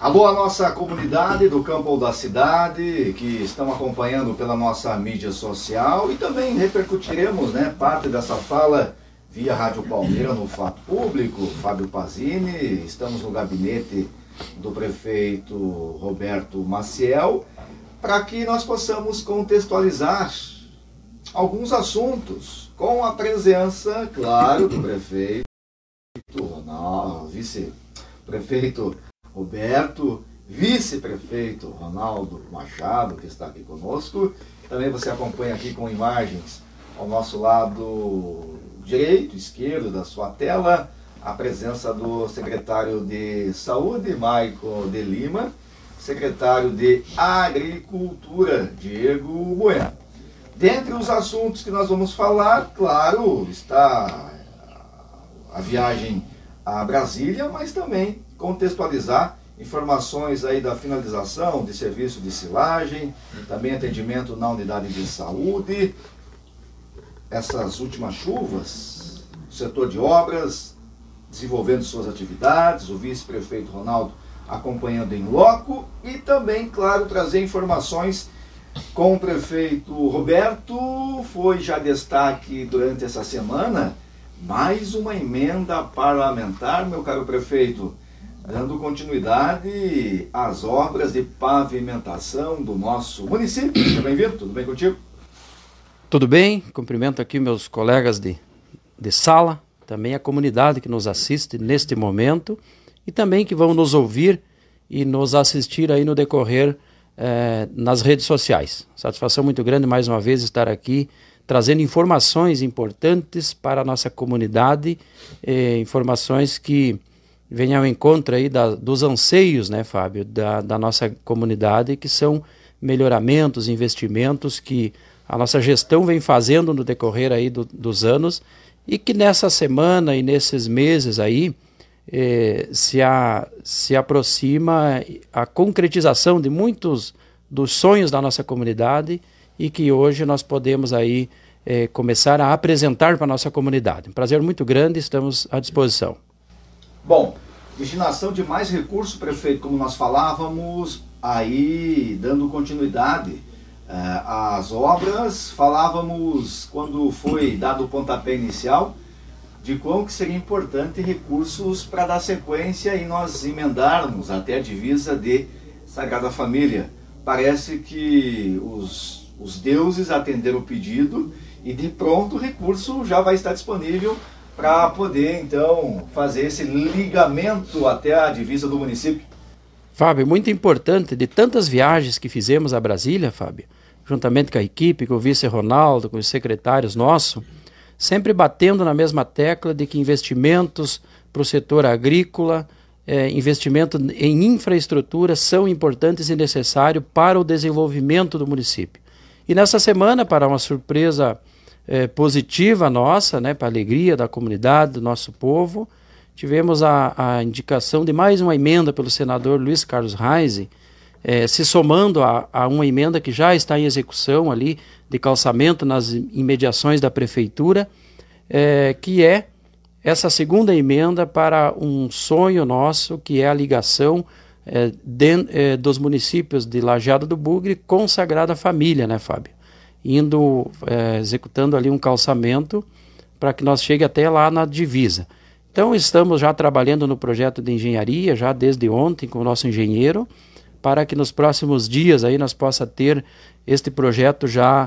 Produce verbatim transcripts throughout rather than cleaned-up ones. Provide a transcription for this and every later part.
Alô, a nossa comunidade do campo ou da cidade, que estão acompanhando pela nossa mídia social, e também repercutiremos, né, parte dessa fala via Rádio Palmeira no Fato Público. Fábio Pazini, estamos no gabinete do prefeito Roberto Maciel, para que nós possamos contextualizar alguns assuntos com a presença, claro, do prefeito Ronaldo, vice-prefeito Roberto, vice-prefeito Ronaldo Machado, que está aqui conosco. Também você acompanha aqui com imagens ao nosso lado direito, esquerdo da sua tela, a presença do secretário de Saúde, Maico de Lima, secretário de Agricultura, Diego Bueno. Dentre os assuntos que nós vamos falar, claro, está a viagem a Brasília, mas também contextualizar informações aí da finalização de serviço de silagem, também atendimento na unidade de saúde, essas últimas chuvas, o setor de obras desenvolvendo suas atividades, o vice-prefeito Ronaldo acompanhando em loco e também, claro, trazer informações com o prefeito Roberto. Foi já destaque durante essa semana mais uma emenda parlamentar, meu caro prefeito, dando continuidade às obras de pavimentação do nosso município. Seja bem-vindo, tudo bem contigo? Tudo bem, cumprimento aqui meus colegas de, de sala, também a comunidade que nos assiste neste momento e também que vão nos ouvir e nos assistir aí no decorrer eh, nas redes sociais. Satisfação muito grande mais uma vez estar aqui trazendo informações importantes para a nossa comunidade, eh, informações que venham ao encontro aí da, dos anseios, né, Fábio, da, da nossa comunidade, que são melhoramentos, investimentos que a nossa gestão vem fazendo no decorrer aí do, dos anos e que nessa semana e nesses meses aí eh, se, a, se aproxima a concretização de muitos dos sonhos da nossa comunidade e que hoje nós podemos aí eh, começar a apresentar para a nossa comunidade. Um prazer muito grande, estamos à disposição. Bom, destinação de mais recursos, prefeito, como nós falávamos, aí dando continuidade eh, às obras, falávamos quando foi dado o pontapé inicial, de quão que seria importante recursos para dar sequência e nós emendarmos até a divisa de Sagrada Família. Parece que os, os deuses atenderam o pedido e de pronto o recurso já vai estar disponível para poder, então, fazer esse ligamento até a divisa do município. Fábio, muito importante, de tantas viagens que fizemos a Brasília, Fábio, juntamente com a equipe, com o vice Ronaldo, com os secretários nossos, sempre batendo na mesma tecla de que investimentos para o setor agrícola, eh, investimento em infraestrutura são importantes e necessários para o desenvolvimento do município. E nessa semana, para uma surpresa É, positiva nossa, né, para a alegria da comunidade, do nosso povo, tivemos a, a indicação de mais uma emenda pelo senador Luiz Carlos Reis, é, se somando a, a uma emenda que já está em execução ali, de calçamento nas imediações da prefeitura, é, que é essa segunda emenda para um sonho nosso, que é a ligação é, de, é, dos municípios de Lajeado do Bugre com Sagrada Família, né, Fábio? indo, é, executando ali um calçamento para que nós chegue até lá na divisa. Então estamos já trabalhando no projeto de engenharia, já desde ontem com o nosso engenheiro, para que nos próximos dias aí nós possa ter este projeto já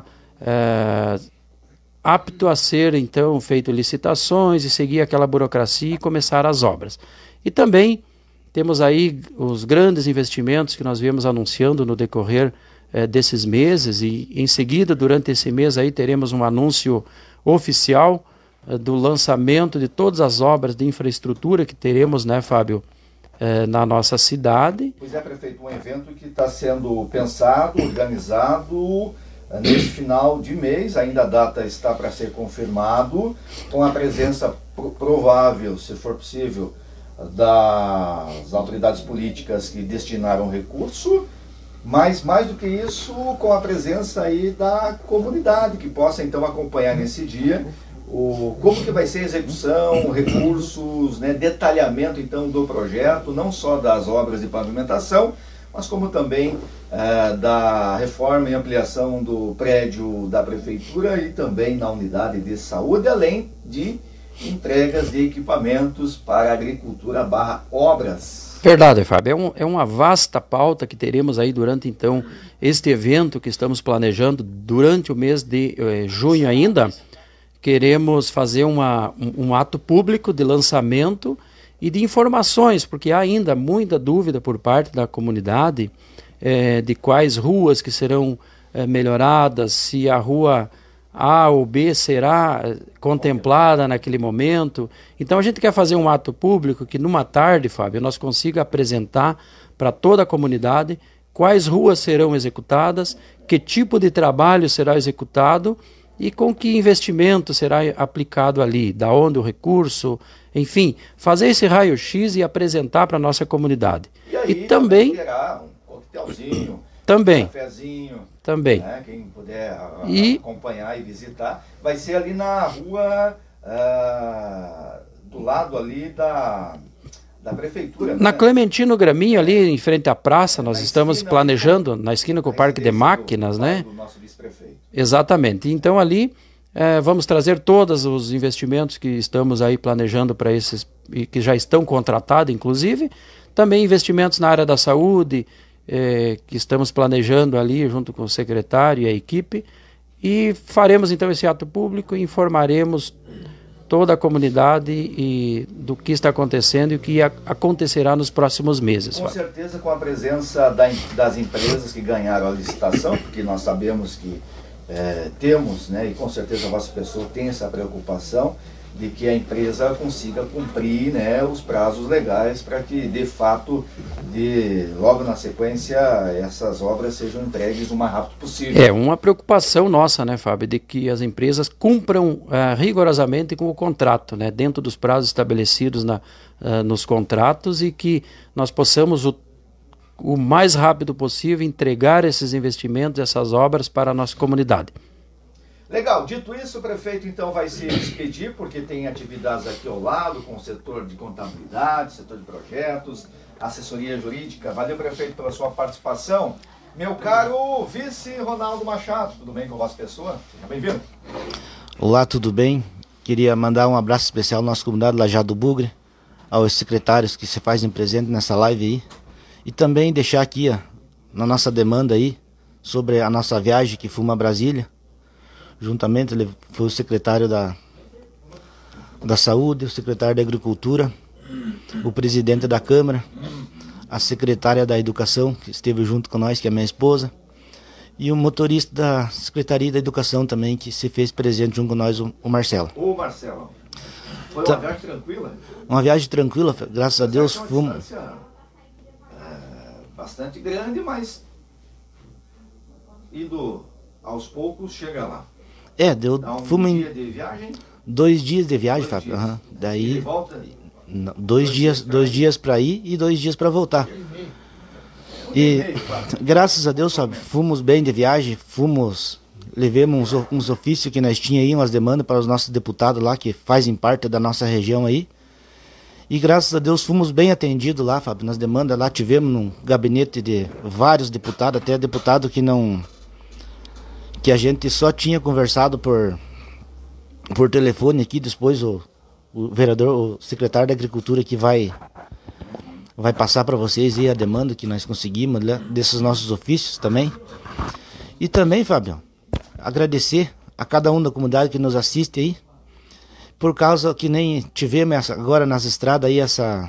é, apto a ser então feito licitações e seguir aquela burocracia e começar as obras. E também temos aí os grandes investimentos que nós viemos anunciando no decorrer É, desses meses e em seguida durante esse mês aí teremos um anúncio oficial é, do lançamento de todas as obras de infraestrutura que teremos, né, Fábio, é, na nossa cidade. Pois é, prefeito, um evento que está sendo pensado, organizado é, nesse final de mês, ainda a data está para ser confirmado, com a presença pro- provável, se for possível, das autoridades políticas que destinaram recurso, mas mais do que isso, com a presença aí da comunidade, que possa então acompanhar nesse dia o, como que vai ser a execução, recursos, né, detalhamento então do projeto, não só das obras de pavimentação, mas como também eh, da reforma e ampliação do prédio da Prefeitura e também na unidade de saúde, além de entregas de equipamentos para agricultura barra obras. Verdade, Fábio. É, um, é uma vasta pauta que teremos aí durante, então, este evento que estamos planejando durante o mês de eh, junho ainda. Queremos fazer uma, um, um ato público de lançamento e de informações, porque há ainda muita dúvida por parte da comunidade eh, de quais ruas que serão eh, melhoradas, se a rua A ou B será contemplada naquele momento. Então a gente quer fazer um ato público que numa tarde, Fábio, nós consiga apresentar para toda a comunidade quais ruas serão executadas, que tipo de trabalho será executado e com que investimento será aplicado ali, da onde o recurso, enfim, fazer esse raio-x e apresentar para a nossa comunidade. E aí e também terá um coquetelzinho, também, um cafezinho, também. Né, quem puder a, a, E... acompanhar e visitar, vai ser ali na rua, uh, do lado ali da... da prefeitura. Na né? Clementino Graminho, ali em frente à praça, nós na estamos esquina, planejando, na esquina com o Parque de Máquinas, do, né? do nosso vice-prefeito. Exatamente. Então ali eh, vamos trazer todos os investimentos que estamos aí planejando para esses, e que já estão contratados, inclusive. Também investimentos na área da saúde, eh, que estamos planejando ali junto com o secretário e a equipe. E faremos então esse ato público e informaremos toda a comunidade e do que está acontecendo e o que a, acontecerá nos próximos meses. Com Fábio. certeza com a presença da, das empresas que ganharam a licitação, porque nós sabemos que é, temos, né, e com certeza a vossa pessoa tem essa preocupação de que a empresa consiga cumprir, né, os prazos legais para que, de fato, de, logo na sequência, essas obras sejam entregues o mais rápido possível. É uma preocupação nossa, né, Fábio, de que as empresas cumpram uh, rigorosamente com o contrato, né, dentro dos prazos estabelecidos na, uh, nos contratos e que nós possamos, o, o mais rápido possível, entregar esses investimentos, essas obras para a nossa comunidade. Legal, dito isso, o prefeito então vai se despedir, porque tem atividades aqui ao lado, com o setor de contabilidade, setor de projetos, assessoria jurídica. Valeu, prefeito, pela sua participação. Meu caro vice Ronaldo Machado, tudo bem com a vossa pessoa? Seja bem-vindo. Olá, tudo bem? Queria mandar um abraço especial à nossa comunidade Lajado do Bugre, aos secretários que se fazem presente nessa live aí, e também deixar aqui ó, na nossa demanda aí, sobre a nossa viagem que fomos a Brasília. Juntamente ele foi o secretário da, da Saúde, o secretário da Agricultura, o presidente da Câmara, a secretária da Educação, que esteve junto com nós, que é minha esposa, e o motorista da Secretaria da Educação também, que se fez presente junto com nós, o, o Marcelo. Ô Marcelo, foi uma Tá. viagem tranquila? Uma viagem tranquila, graças a Deus. É uma Fomos... distância, é, bastante grande, mas indo aos poucos chega lá. É, deu, Dá um fomos dia em de viagem, dois dias de viagem, dois Fábio. dias. Aham. e Daí, volta. não, dois, dias, dois dias para ir e dois dias para voltar. E graças a Deus, sabe, fomos bem de viagem, fomos, levemos uns, uns ofícios que nós tínhamos aí, umas demandas para os nossos deputados lá, que fazem parte da nossa região aí. E graças a Deus fomos bem atendidos lá, Fábio, nas demandas lá, tivemos um gabinete de vários deputados, até deputado que não, que a gente só tinha conversado por, por telefone aqui, depois o, o vereador, o secretário da Agricultura que vai... vai passar para vocês aí a demanda que nós conseguimos né, desses nossos ofícios também. E também, Fábio, agradecer a cada um da comunidade que nos assiste aí, por causa que nem tivemos essa, agora nas estradas aí essa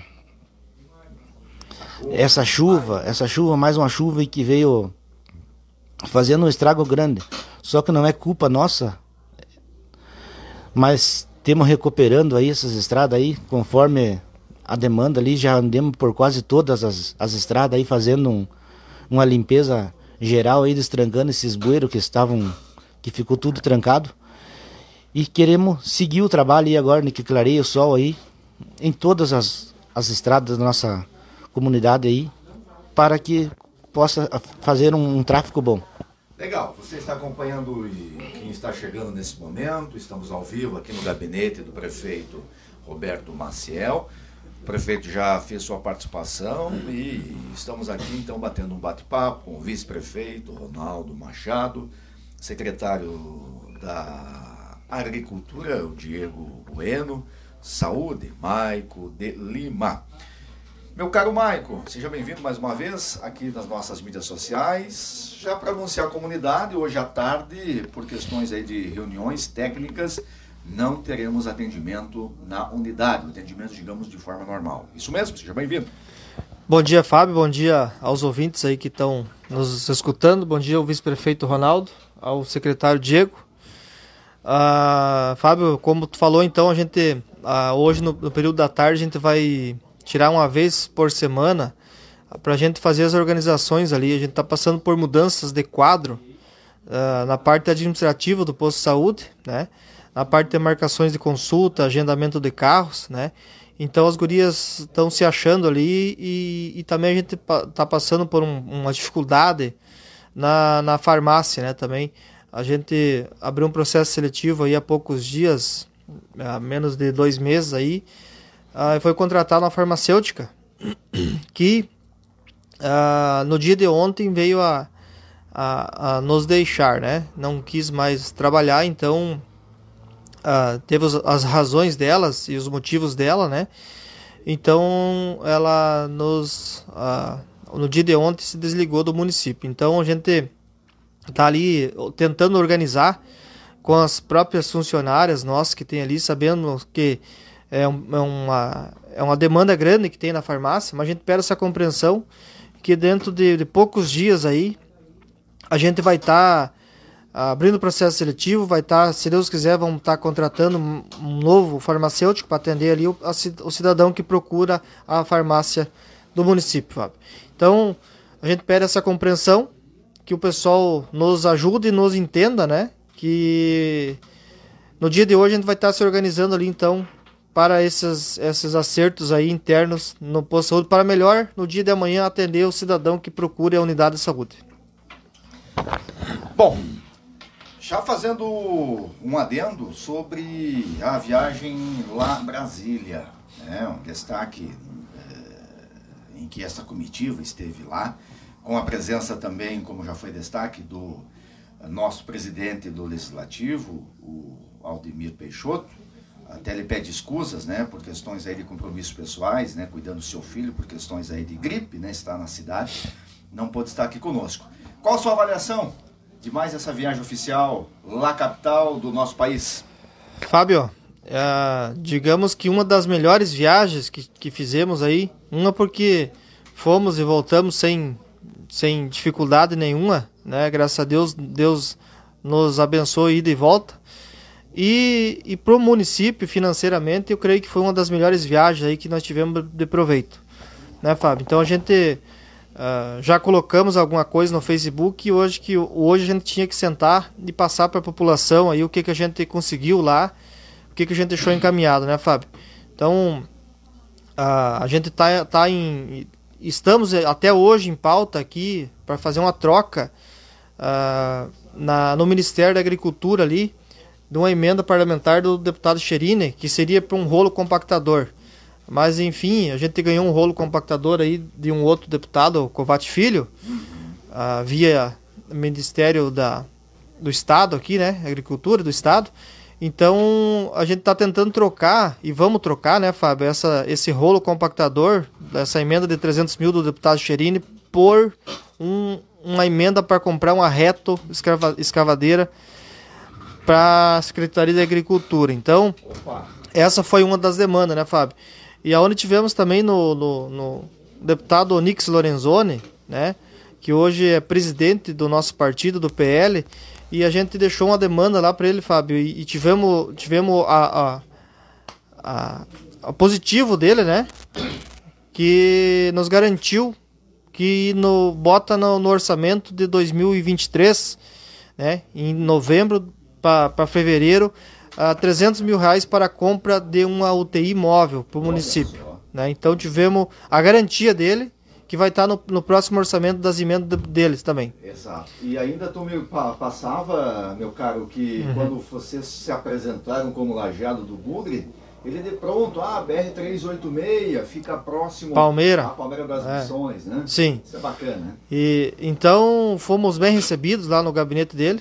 essa chuva, essa chuva, mais uma chuva aí que veio fazendo um estrago grande. Só que não é culpa nossa, mas temos recuperando aí essas estradas aí, conforme a demanda ali, já andemos por quase todas as, as estradas aí, fazendo um, uma limpeza geral aí, destrancando esses bueiros que estavam, que ficou tudo trancado. E queremos seguir o trabalho aí agora, né, que clareia o sol aí, em todas as, as estradas da nossa comunidade aí, para que possa fazer um, um tráfego bom. Legal, você está acompanhando quem está chegando nesse momento, estamos ao vivo aqui no gabinete do prefeito Roberto Maciel. O prefeito já fez sua participação e estamos aqui então batendo um bate-papo com o vice-prefeito Ronaldo Machado, secretário da Agricultura, o Diego Bueno, Saúde, Maico de Lima. Meu caro Maico, seja bem-vindo mais uma vez aqui nas nossas mídias sociais, já para anunciar a comunidade, hoje à tarde, por questões aí de reuniões técnicas, não teremos atendimento na unidade, atendimento, digamos, de forma normal. Isso mesmo, seja bem-vindo. Bom dia, Fábio, bom dia aos ouvintes aí que estão nos escutando, bom dia ao vice-prefeito Ronaldo, ao secretário Diego. Uh, Fábio, como tu falou, então, a gente, uh, hoje no, no período da tarde, a gente vai tirar uma vez por semana para a gente fazer as organizações ali. A gente está passando por mudanças de quadro uh, na parte administrativa do posto de saúde, né? Na parte de marcações de consulta, agendamento de carros, né? Então as gurias estão se achando ali e, e também a gente está passando por um, uma dificuldade na, na farmácia, né? Também a gente abriu um processo seletivo aí há poucos dias, há menos de dois meses aí, Uh, foi contratar uma farmacêutica que uh, no dia de ontem veio a, a, a nos deixar, né? Não quis mais trabalhar, então uh, teve os, as razões delas e os motivos dela, né? Então ela nos uh, no dia de ontem se desligou do município. Então a gente tá ali tentando organizar com as próprias funcionárias nossas que tem ali, sabendo que É, um, é, uma, é uma demanda grande que tem na farmácia, mas a gente pede essa compreensão que dentro de, de poucos dias aí a gente vai estar tá abrindo o processo seletivo, vai estar, tá, se Deus quiser, vamos estar tá contratando um, um novo farmacêutico para atender ali o, a, o cidadão que procura a farmácia do município, Fábio. Então a gente pede essa compreensão, que o pessoal nos ajude e nos entenda, né? Que no dia de hoje a gente vai estar tá se organizando ali então para esses, esses acertos aí internos no posto de saúde, para melhor, no dia de amanhã, atender o cidadão que procure a unidade de saúde. Bom, já fazendo um adendo sobre a viagem lá em Brasília, né, um destaque é, em que essa comitiva esteve lá, com a presença também, como já foi destaque, do nosso presidente do Legislativo, o Aldemir Peixoto. Até ele pede escusas, né, por questões aí de compromissos pessoais, né, cuidando do seu filho, por questões aí de gripe, né, está na cidade, não pôde estar aqui conosco. Qual a sua avaliação de mais essa viagem oficial lá capital do nosso país? Fábio, é, digamos que uma das melhores viagens que, que fizemos aí, uma porque fomos e voltamos sem, sem dificuldade nenhuma, né, graças a Deus, Deus nos abençoou ida e volta. E, e para o município, financeiramente, eu creio que foi uma das melhores viagens aí que nós tivemos de proveito, né, Fábio? Então a gente uh, já colocamos alguma coisa no Facebook e hoje, que, hoje a gente tinha que sentar e passar para a população aí o que, que a gente conseguiu lá, o que, que a gente deixou encaminhado, né, Fábio? Então uh, a gente tá, tá em... estamos até hoje em pauta aqui para fazer uma troca uh, na, no Ministério da Agricultura ali, de uma emenda parlamentar do deputado Cherini, que seria para um rolo compactador. Mas, enfim, a gente ganhou um rolo compactador aí de um outro deputado, o Covate Filho, uh, via Ministério da, do Estado aqui, né? Agricultura do Estado. Então, a gente está tentando trocar, e vamos trocar, né, Fábio, essa, esse rolo compactador, essa emenda de trezentos mil do deputado Cherini, por um, uma emenda para comprar uma reto escrava, escavadeira para a Secretaria de Agricultura. Então, Opa. essa foi uma das demandas, né, Fábio? E aonde tivemos também no, no, no deputado Onix Lorenzoni, né, que hoje é presidente do nosso partido, do P L, e a gente deixou uma demanda lá para ele, Fábio, e, e tivemos, tivemos a, a, a, a positivo dele, né, que nos garantiu que no, bota no, no orçamento de dois mil e vinte e três, né, em novembro para fevereiro, uh, trezentos mil reais para a compra de uma U T I móvel para o município, né? Então tivemos a garantia dele que vai estar no, no próximo orçamento das emendas deles também. Exato. E ainda tu me passava, meu caro, que uhum. quando vocês se apresentaram como lajeado do Bugre, ele de pronto, ah, B R trezentos e oitenta e seis, fica próximo Palmeira. à Palmeira das é. Missões, né? Sim. Isso é bacana, né? E, então, fomos bem recebidos lá no gabinete dele.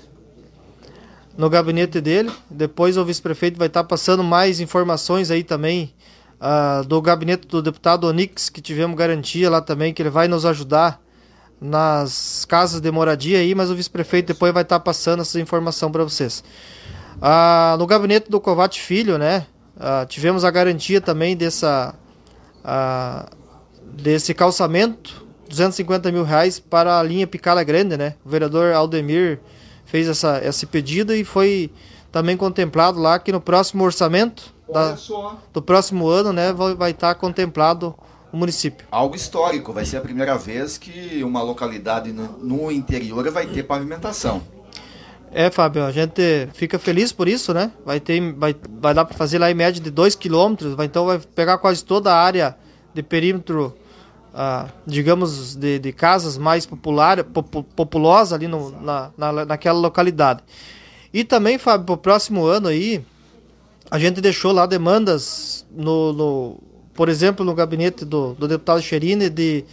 No gabinete dele. Depois o vice-prefeito vai estar passando mais informações aí também uh, do gabinete do deputado Onix, que tivemos garantia lá também, que ele vai nos ajudar nas casas de moradia aí, mas o vice-prefeito depois vai estar passando essa informação para vocês. Uh, no gabinete do Covate Filho, né? Uh, tivemos a garantia também dessa, uh, desse calçamento, duzentos e cinquenta mil reais para a linha Picala Grande, né? O vereador Aldemir fez essa, esse pedido e foi também contemplado lá que no próximo orçamento da, do próximo ano, né, vai, vai estar contemplado o município. Algo histórico, vai ser a primeira vez que uma localidade no, no interior vai ter pavimentação. É, Fábio, a gente fica feliz por isso, né? Vai ter, vai, vai dar para fazer lá em média de dois quilômetros, vai, então vai pegar quase toda a área de perímetro, ah, digamos, de, de casas mais popular, pop, populosas ali no, na, na, naquela localidade. E também, Fábio, para o próximo ano aí, a gente deixou lá demandas, no, no, por exemplo, no gabinete do, do deputado Cherini, de,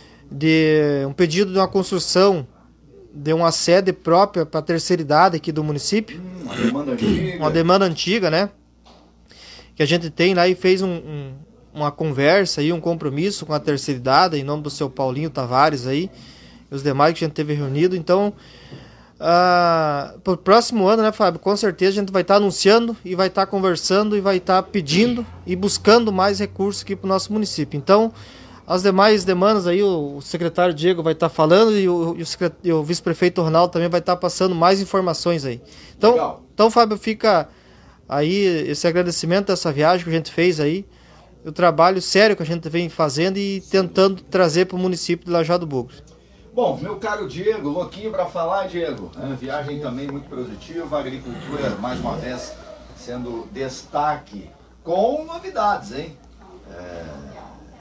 de um pedido de uma construção de uma sede própria para a terceira idade aqui do município. Hum, uma demanda antiga. Uma demanda antiga, né? Que a gente tem lá e fez um, um, uma conversa e um compromisso com a terceira idade, em nome do seu Paulinho Tavares aí, e os demais que a gente teve reunido. Então, uh, para o próximo ano, né, Fábio? Com certeza a gente vai estar tá anunciando e vai estar tá conversando e vai estar tá pedindo e buscando mais recursos aqui para o nosso município. Então, as demais demandas aí, o, o secretário Diego vai estar tá falando e o, e o, e o vice-prefeito Ronaldo também vai estar tá passando mais informações aí. Então, então, Fábio, fica aí esse agradecimento dessa viagem que a gente fez aí, o trabalho sério que a gente vem fazendo e tentando trazer para o município de Lajeado do Bugre. Bom, meu caro Diego, louquinho para falar, Diego. É, viagem também muito produtiva, a agricultura, mais uma vez, sendo destaque, com novidades, hein? É...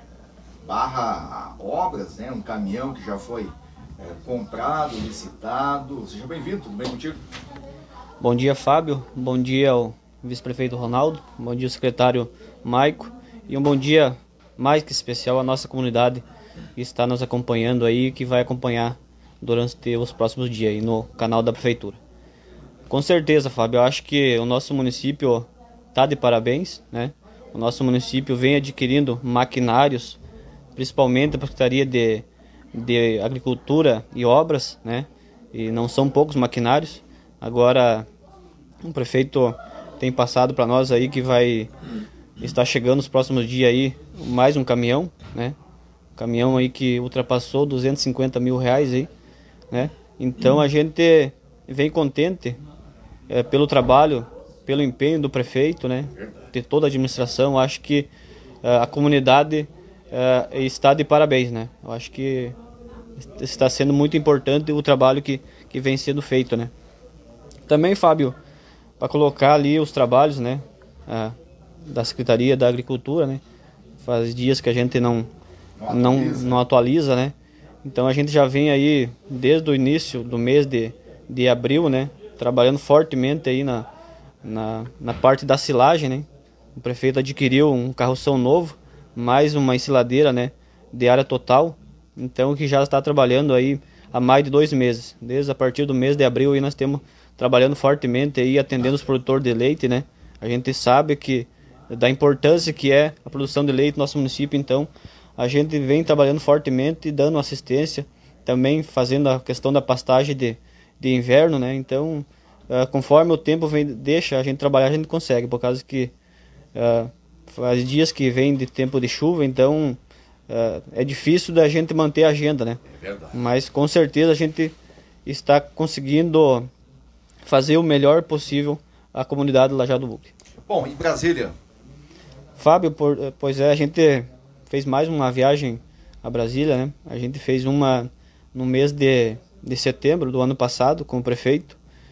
barra obras, né? Um caminhão que já foi é, comprado, licitado. Seja bem-vindo, tudo bem contigo? Bom dia, Fábio. Bom dia ao vice-prefeito Ronaldo. Bom dia ao secretário Maico. E um bom dia mais que especial à nossa comunidade que está nos acompanhando aí, que vai acompanhar durante os próximos dias aí no canal da Prefeitura. Com certeza, Fábio, eu acho que o nosso município está de parabéns, né? O nosso município vem adquirindo maquinários, principalmente a Secretaria de, de Agricultura e Obras, né? E não são poucos maquinários. Agora, o prefeito tem passado para nós aí que vai estar chegando nos próximos dias aí mais um caminhão, né? Um caminhão aí que ultrapassou duzentos e cinquenta mil reais aí, né? Então a gente vem contente é, pelo trabalho, pelo empenho do prefeito, né? De toda a administração. Acho que é, a comunidade Uh, está de parabéns, né? Eu acho que está sendo muito importante o trabalho que, que vem sendo feito, né? Também, Fábio, para colocar ali os trabalhos, né? Uh, da Secretaria da Agricultura, né? Faz dias que a gente não, não, atualiza. não, não atualiza, né? Então a gente já vem aí desde o início do mês de, de abril, né? Trabalhando fortemente aí na, na, na parte da silagem, né? O prefeito adquiriu um carroção novo, mais uma ensiladeira, né, de área total, então que já está trabalhando aí há mais de dois meses. Desde a partir do mês de abril aí nós temos trabalhando fortemente aí, atendendo os produtores de leite, né. A gente sabe que da importância que é a produção de leite no nosso município, então a gente vem trabalhando fortemente e dando assistência, também fazendo a questão da pastagem de, de inverno, né. Então, uh, conforme o tempo vem, deixa a gente trabalhar, a gente consegue, por causa que uh, faz dias que vem de tempo de chuva, então uh, é difícil da gente manter a agenda, né? É verdade. Mas com certeza a gente está conseguindo fazer o melhor possível a comunidade de Lajeado do Bugre. Bom, em Brasília? Fábio, por, pois é, a gente fez mais uma viagem a Brasília, né? A gente fez uma no mês de, de setembro do ano passado com o prefeito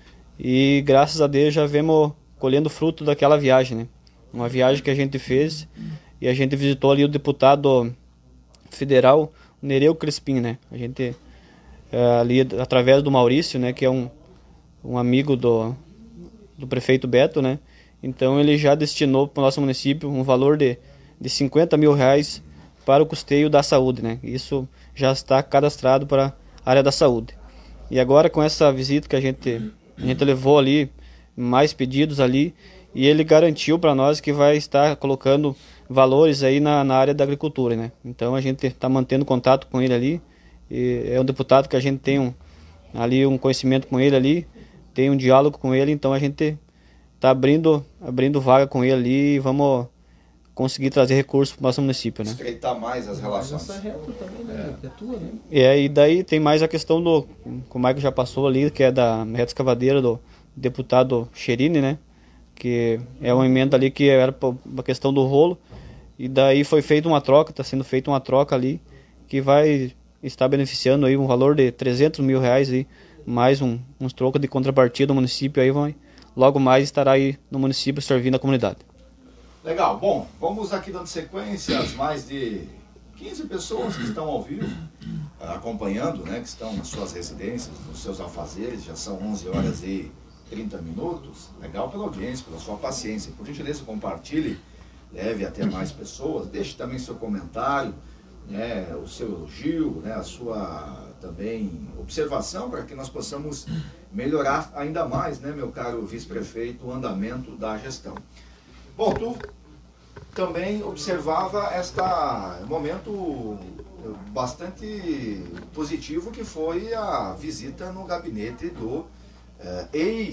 e graças a Deus já vemos colhendo fruto daquela viagem, né? Uma viagem que a gente fez e a gente visitou ali o deputado federal, Nereu Crespim, né? A gente, é, ali através do Maurício, né, que é um, um amigo do, do prefeito Beto, né? Então ele já destinou para o nosso município um valor de, de cinquenta mil reais para o custeio da saúde, né? Isso já está cadastrado para a área da saúde. E agora com essa visita que a gente, a gente levou ali, mais pedidos ali, e ele garantiu para nós que vai estar colocando valores aí na, na área da agricultura, né? Então a gente está mantendo contato com ele ali, e é um deputado que a gente tem um, ali um conhecimento com ele ali, tem um diálogo com ele, então a gente está abrindo, abrindo vaga com ele ali e vamos conseguir trazer recursos para o nosso município, né? Estreitar mais as relações. Essa reta também, né? Que é tua, né? É, e daí tem mais a questão do, que o Maicon já passou ali, que é da reta escavadeira do deputado Cherini, né? Que é uma emenda ali que era uma questão do rolo, e daí foi feita uma troca, está sendo feita uma troca ali, que vai estar beneficiando aí um valor de trezentos mil reais aí, mais um, uns trocos de contrapartida do município aí, vai, logo mais estará aí no município servindo a comunidade. Legal, bom, vamos aqui dando sequência às mais de quinze pessoas que estão ao vivo, acompanhando, né, que estão nas suas residências, nos seus afazeres, já são onze horas e trinta minutos. Legal pela audiência, pela sua paciência. Por gentileza, compartilhe, leve até mais pessoas, deixe também seu comentário, né, o seu elogio, né, a sua também observação, para que nós possamos melhorar ainda mais, né, meu caro vice-prefeito, o andamento da gestão. Bom, tu também observava este momento bastante positivo, que foi a visita no gabinete do eh,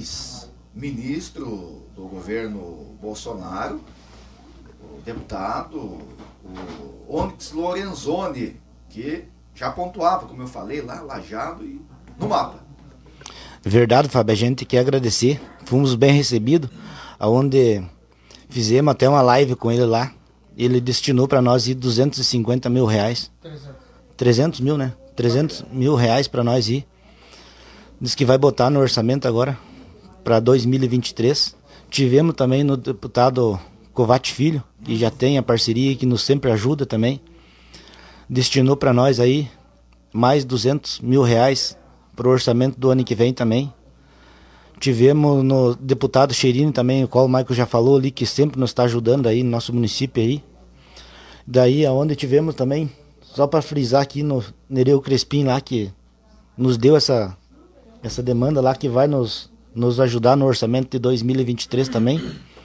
ex-ministro do governo Bolsonaro, o deputado o Onyx Lorenzoni, que já pontuava, como eu falei, lá Lajeado e no mapa. Verdade, Fábio, a gente quer agradecer, fomos bem recebidos, aonde fizemos até uma live com ele lá. Ele destinou para nós ir duzentos e cinquenta mil reais. trezentos mil, né? trezentos mil reais para nós ir. Diz que vai botar no orçamento agora para dois mil e vinte e três. Tivemos também no deputado Covatti Filho, que já tem a parceria e que nos sempre ajuda também. Destinou para nós aí mais duzentos mil reais para o orçamento do ano que vem também. Tivemos no deputado Cherini também, o qual o Maicon já falou ali, que sempre nos está ajudando aí no nosso município aí. Daí aonde tivemos também, só para frisar aqui no Nereu Crespim lá, que nos deu essa, essa demanda lá, que vai nos, nos ajudar no orçamento de dois mil e vinte e três também.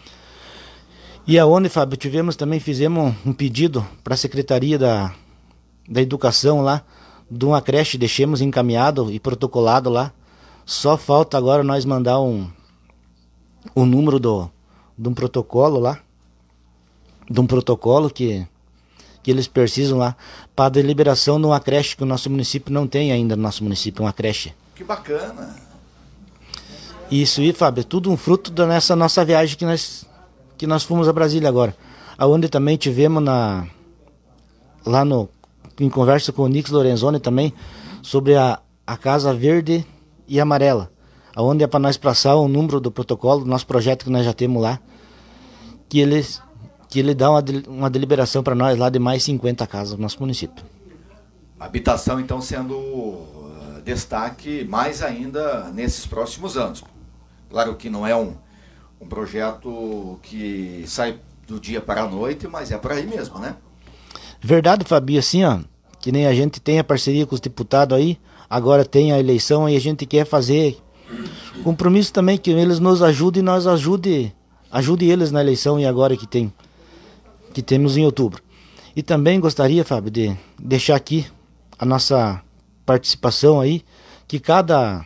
E aonde, Fábio, tivemos também, fizemos um pedido para a Secretaria da, da Educação lá, de uma creche, deixemos encaminhado e protocolado lá. Só falta agora nós mandar um, um número do, de um protocolo lá, de um protocolo que, que eles precisam lá, para a deliberação de uma creche que o nosso município não tem ainda, no nosso município, uma creche. Que bacana! Isso aí, Fábio, é tudo um fruto dessa nossa viagem que nós, que nós fomos a Brasília agora, aonde também tivemos na, lá no, em conversa com o Onyx Lorenzoni também, sobre a, a Casa Verde e Amarela, aonde é para nós passar o número do protocolo do nosso projeto que nós já temos lá, que ele, que ele dá uma, uma deliberação para nós lá de mais cinquenta casas no nosso município. Habitação então sendo uh, destaque mais ainda nesses próximos anos. Claro que não é um, um projeto que sai do dia para a noite, mas é por aí mesmo, né? Verdade, Fabio, assim, ó, que nem a gente tem a parceria com os deputados aí, agora tem a eleição e a gente quer fazer compromisso também, que eles nos ajudem e nós ajude, ajude eles na eleição e agora que tem, que temos em outubro. E também gostaria, Fábio, de deixar aqui a nossa participação aí, que cada,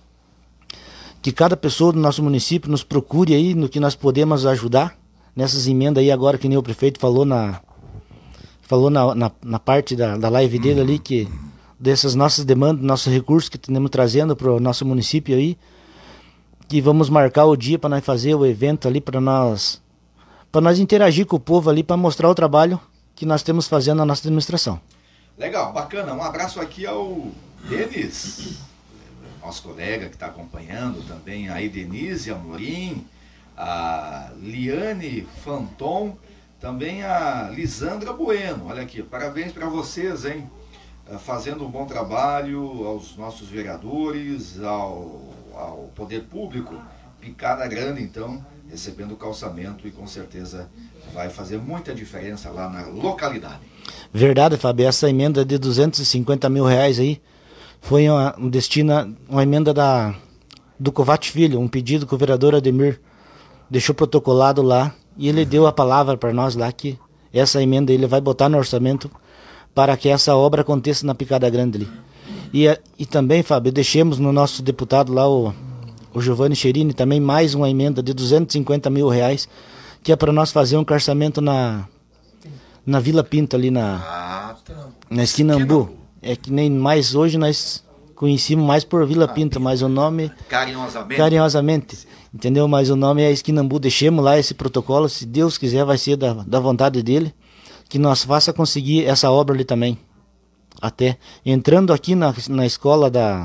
que cada pessoa do nosso município nos procure aí no que nós podemos ajudar, nessas emendas aí agora, que nem o prefeito falou na, falou na, na, na parte da, da live dele ali, que dessas nossas demandas, nossos recursos que estamos trazendo para o nosso município aí, que vamos marcar o dia para nós fazer o evento ali, para nós, para nós interagir com o povo ali, para mostrar o trabalho que nós temos fazendo na nossa administração. Legal, bacana. Um abraço aqui ao Denis, nosso colega que está acompanhando também, aí Denise Amorim, a Liane Fanton, também a Lisandra Bueno. Olha aqui, parabéns para vocês, hein? fazendo um bom trabalho, aos nossos vereadores, ao, ao poder público. Picada Grande, então, recebendo o calçamento e com certeza vai fazer muita diferença lá na localidade. Verdade, Fábio, essa emenda de duzentos e cinquenta mil reais aí foi uma, um destino, uma emenda da, do Covate Filho, um pedido que o vereador Ademir deixou protocolado lá e ele deu a palavra para nós lá que essa emenda ele vai botar no orçamento para que essa obra aconteça na Picada Grande ali. E, e também, Fábio, deixemos no nosso deputado lá, o, o Giovanni Cherini, também mais uma emenda de duzentos e cinquenta mil reais, que é para nós fazer um carçamento na, na Vila Pinto, ali na, na esquina Ambu. É que nem mais hoje nós conhecemos mais por Vila Pinto, mas o nome... Carinhosamente. Carinhosamente, entendeu? Mas o nome é esquina Ambu. Deixemos lá esse protocolo, se Deus quiser vai ser da, da vontade dele, que nós faça conseguir essa obra ali também. Até entrando aqui na, na escola da,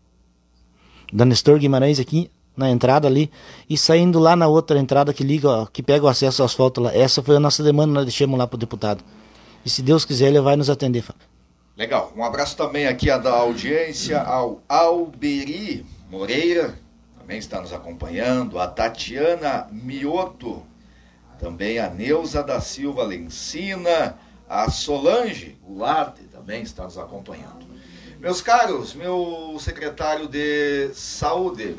da Nestor Guimarães, aqui na entrada ali, e saindo lá na outra entrada que liga, ó, que pega o acesso ao asfalto lá. Essa foi a nossa demanda, nós deixamos lá para o deputado. E se Deus quiser, ele vai nos atender. Legal. Um abraço também aqui à da audiência, ao Alberi Moreira, também está nos acompanhando, a Tatiana Mioto, também a Neuza da Silva Lencina, a Solange Goulart também está nos acompanhando. Meus caros, meu secretário de Saúde,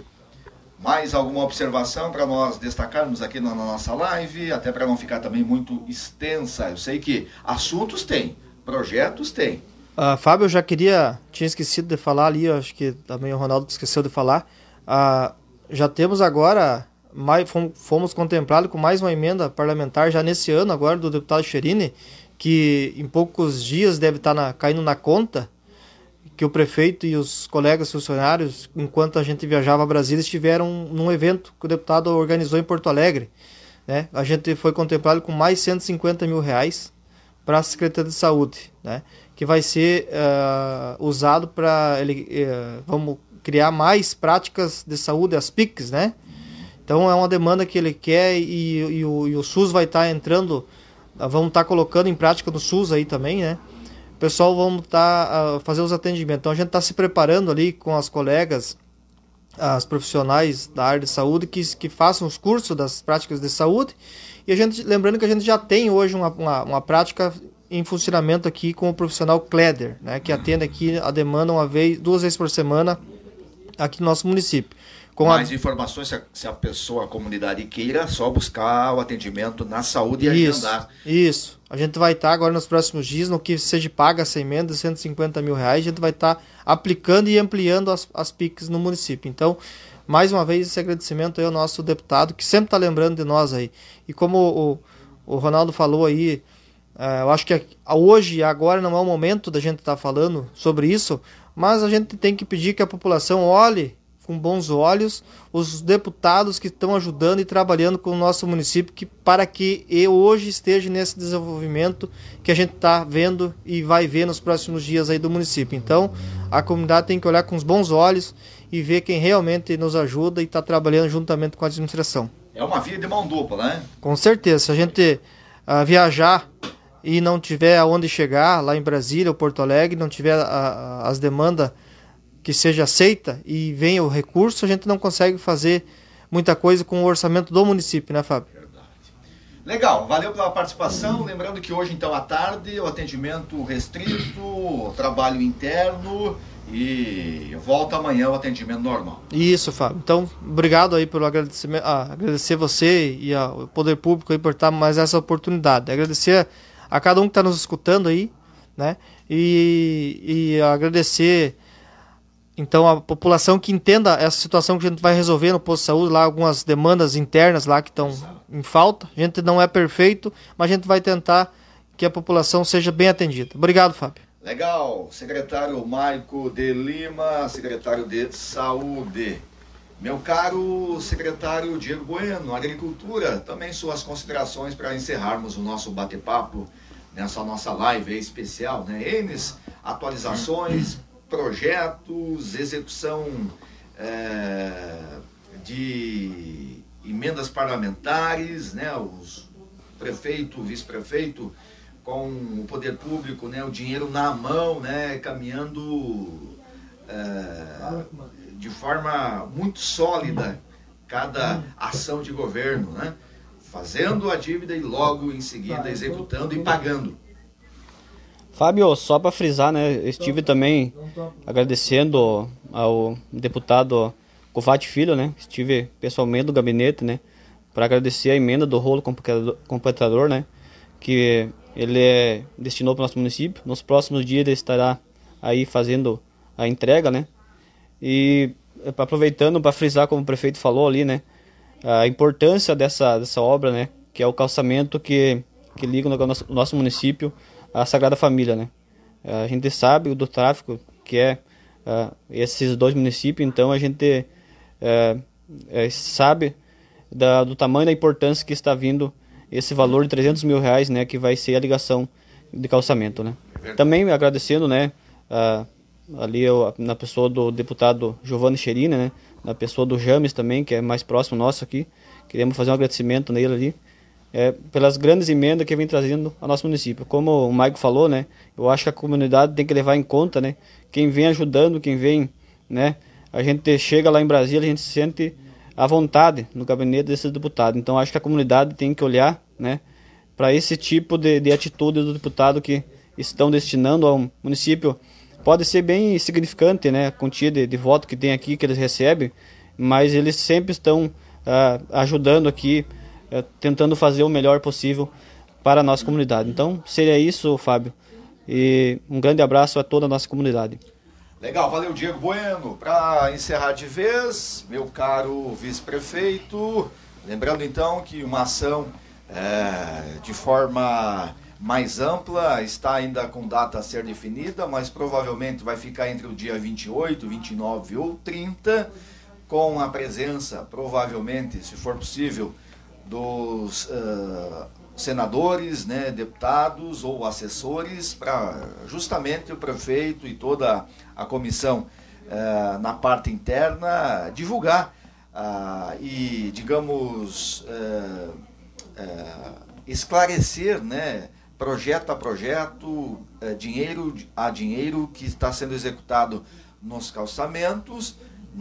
mais alguma observação para nós destacarmos aqui na nossa live, até para não ficar também muito extensa? Eu sei que assuntos tem, projetos tem. Uh, Fábio, eu já queria, tinha esquecido de falar ali, acho que também o Ronaldo esqueceu de falar, uh, já temos agora... Mais, fomos contemplados com mais uma emenda parlamentar já nesse ano agora do deputado Cherini, que em poucos dias deve estar na, caindo na conta, que o prefeito e os colegas funcionários, enquanto a gente viajava a Brasília, estiveram num evento que o deputado organizou em Porto Alegre, né? A gente foi contemplado com mais cento e cinquenta mil reais para a Secretaria de Saúde, né? Que vai ser uh, usado para ele uh, vamos criar mais práticas de saúde, as P I Cs, né? Então é uma demanda que ele quer e, e, o, e o SUS vai estar tá entrando, vamos estar tá colocando em prática no SUS aí também, né? O pessoal vamos estar tá, uh, fazer os atendimentos. Então a gente está se preparando ali com as colegas, as profissionais da área de saúde que, que façam os cursos das práticas de saúde. E a gente, lembrando que a gente já tem hoje uma, uma, uma prática em funcionamento aqui com o profissional Kleder, né? Que atende aqui a demanda uma vez, duas vezes por semana aqui no nosso município. Com Mais a... informações, se a, se a pessoa, a comunidade queira, só buscar o atendimento na saúde e isso, agendar. Isso. A gente vai estar tá agora nos próximos dias, no que seja paga essa emenda de cento e cinquenta mil reais, a gente vai estar tá aplicando e ampliando as, as P I Cs no município. Então, mais uma vez, esse agradecimento aí ao nosso deputado, que sempre está lembrando de nós aí. E como o, o Ronaldo falou aí, uh, eu acho que hoje e agora não é o momento da gente estar tá falando sobre isso, mas a gente tem que pedir que a população olhe com bons olhos os deputados que estão ajudando e trabalhando com o nosso município, que, para que eu hoje esteja nesse desenvolvimento que a gente está vendo e vai ver nos próximos dias aí do município. Então, a comunidade tem que olhar com os bons olhos e ver quem realmente nos ajuda e está trabalhando juntamente com a administração. É uma via de mão dupla, né? Com certeza. Se a gente uh, viajar e não tiver aonde chegar, lá em Brasília ou Porto Alegre, não tiver uh, as demandas que seja aceita e venha o recurso, a gente não consegue fazer muita coisa com o orçamento do município, né, Fábio? Verdade. Legal, valeu pela participação. Lembrando que hoje, então, à tarde, o atendimento restrito, o trabalho interno e volta amanhã o atendimento normal. Isso, Fábio. Então, obrigado aí pelo agradecimento, ah, agradecer você e ao Poder Público aí por estar mais essa oportunidade. Agradecer a cada um que está nos escutando aí, né? E, e agradecer... Então, a população que entenda essa situação que a gente vai resolver no posto de saúde, lá algumas demandas internas lá que estão em falta. A gente não é perfeito, mas a gente vai tentar que a população seja bem atendida. Obrigado, Fábio. Legal. Secretário Maico de Lima, secretário de Saúde. Meu caro secretário Diego Bueno, Agricultura, também suas considerações para encerrarmos o nosso bate-papo nessa nossa live especial, né? Enes, atualizações, projetos, execução é, de emendas parlamentares, né? Os prefeito, vice-prefeito com o poder público, né, o dinheiro na mão, né, caminhando é, de forma muito sólida cada ação de governo, né, fazendo a dívida e logo em seguida executando e pagando. Fábio, só para frisar, né, estive também agradecendo ao deputado Covati Filho, né, estive pessoalmente no gabinete, né, para agradecer a emenda do rolo completador, né, que ele é, destinou para o nosso município. Nos próximos dias ele estará aí fazendo a entrega, né, e aproveitando para frisar, como o prefeito falou ali, né, a importância dessa, dessa obra, né, que é o calçamento que, que liga o nosso, o nosso município à Sagrada Família, né. A gente sabe do tráfego que é uh, esses dois municípios, então a gente uh, uh, sabe da, do tamanho da importância que está vindo esse valor de trezentos mil reais, né, que vai ser a ligação de calçamento, né. Também agradecendo, né, uh, ali eu, na pessoa do deputado Giovanni Cherini, né, na pessoa do James também, que é mais próximo nosso aqui, queremos fazer um agradecimento nele ali, é, pelas grandes emendas que vem trazendo ao nosso município. Como o Maico falou, né, eu acho que a comunidade tem que levar em conta, né, quem vem ajudando, quem vem, né, a gente chega lá em Brasília, a gente se sente à vontade no gabinete desse deputado. Então acho que a comunidade tem que olhar, né, para esse tipo de, de atitude do deputado que estão destinando ao município. Pode ser bem significante, né, a quantia de, de voto que tem aqui, que eles recebem, mas eles sempre estão uh, ajudando aqui, uh, tentando fazer o melhor possível para a nossa comunidade. Então seria isso, Fábio, e um grande abraço a toda a nossa comunidade. Legal, valeu, Diego Bueno. Para encerrar de vez, meu caro vice-prefeito, lembrando então que uma ação é, de forma mais ampla está ainda com data a ser definida, mas provavelmente vai ficar entre o dia vinte e oito, vinte e nove ou trinta, com a presença, provavelmente, se for possível, dos uh, senadores, né, deputados ou assessores, para justamente o prefeito e toda a comissão uh, na parte interna divulgar uh, e, digamos, uh, uh, esclarecer, né, projeto a projeto, uh, dinheiro a dinheiro que está sendo executado nos calçamentos,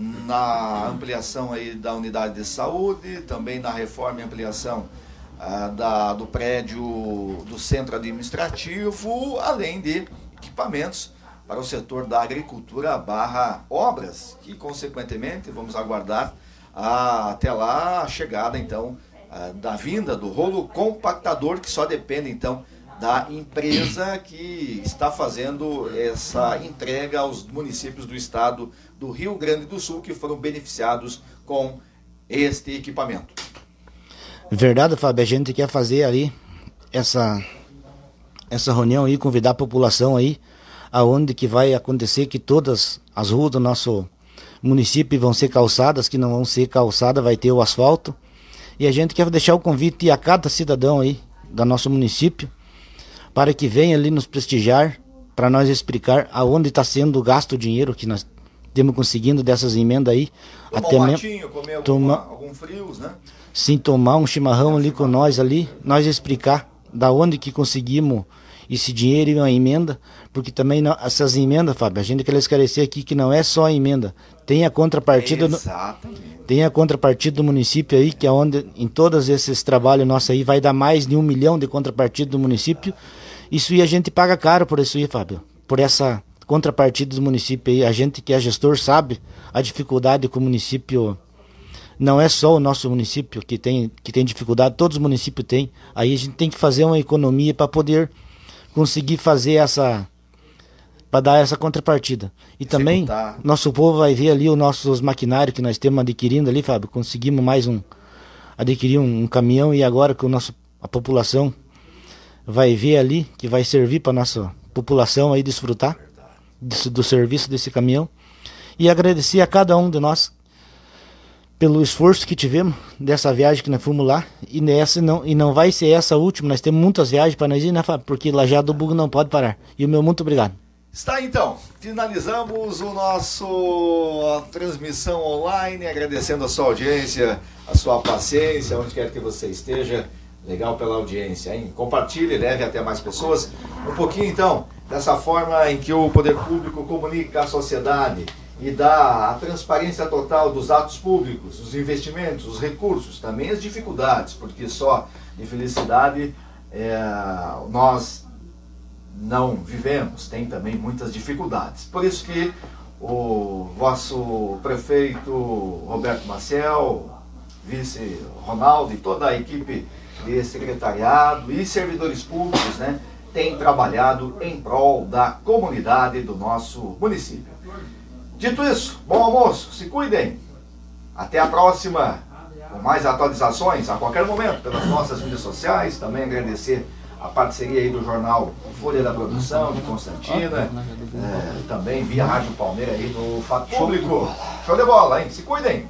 na ampliação aí da unidade de saúde, também na reforma e ampliação uh, da, do prédio do centro administrativo, além de equipamentos para o setor da agricultura barra obras, que consequentemente vamos aguardar a, até lá a chegada então uh, da vinda do rolo compactador, que só depende então da empresa que está fazendo essa entrega aos municípios do estado do Rio Grande do Sul, que foram beneficiados com este equipamento. Verdade, Fábio, a gente quer fazer ali essa, essa reunião aí, convidar a população aí, aonde que vai acontecer que todas as ruas do nosso município vão ser calçadas, que não vão ser calçadas, vai ter o asfalto, e a gente quer deixar o convite a cada cidadão aí do nosso município, para que venha ali nos prestigiar, para nós explicar aonde está sendo gasto o dinheiro que nós temos conseguindo dessas emendas aí. Tomar até um mesmo matinho, comer alguma, toma, algum frios, né? Sim, tomar um chimarrão ali com nós ali, nós explicar da onde que conseguimos esse dinheiro e uma emenda, porque também não, essas emendas, Fábio, a gente quer esclarecer aqui que não é só a emenda, tem a contrapartida, no, tem a contrapartida do município aí, que é onde em todos esses trabalhos nossos aí vai dar mais de um milhão de contrapartida do município. Isso aí a gente paga caro por isso aí, Fábio, por essa contrapartida do município aí. A gente que é gestor sabe a dificuldade que o município, não é só o nosso município que tem, que tem dificuldade, todos os municípios têm. Aí a gente tem que fazer uma economia para poder conseguir fazer essa, para dar essa contrapartida. E também nosso povo vai ver ali os nossos maquinários que nós temos adquirindo ali, Fábio. Conseguimos mais um, adquirir um, um caminhão, e agora que o nosso, a população vai ver ali, que vai servir para nossa população aí desfrutar do, do serviço desse caminhão. E agradecer a cada um de nós pelo esforço que tivemos dessa viagem que nós fomos lá, e nessa não, e não vai ser essa a última, nós temos muitas viagens para nós ir, né, Fábio? Porque Lajeado do Bugre não pode parar. E o meu muito obrigado. Está então, finalizamos o nosso a transmissão online, agradecendo a sua audiência, a sua paciência, onde quer que você esteja, Legal pela audiência, hein? Compartilhe, leve até mais pessoas. Um pouquinho, então, dessa forma em que o poder público comunica à sociedade e dá a transparência total dos atos públicos, os investimentos, os recursos, também as dificuldades, porque só de felicidade é, nós não vivemos, tem também muitas dificuldades. Por isso que o vosso prefeito Roberto Maciel, vice Ronaldo e toda a equipe de secretariado e servidores públicos, né, tem trabalhado em prol da comunidade do nosso município. Dito isso, bom almoço, se cuidem. Até a próxima, com mais atualizações a qualquer momento pelas nossas mídias sociais. Também agradecer a parceria aí do jornal Folha da Produção, de Constantina, é, também via Rádio Palmeira aí no Fato Público. Show de bola, hein? Se cuidem.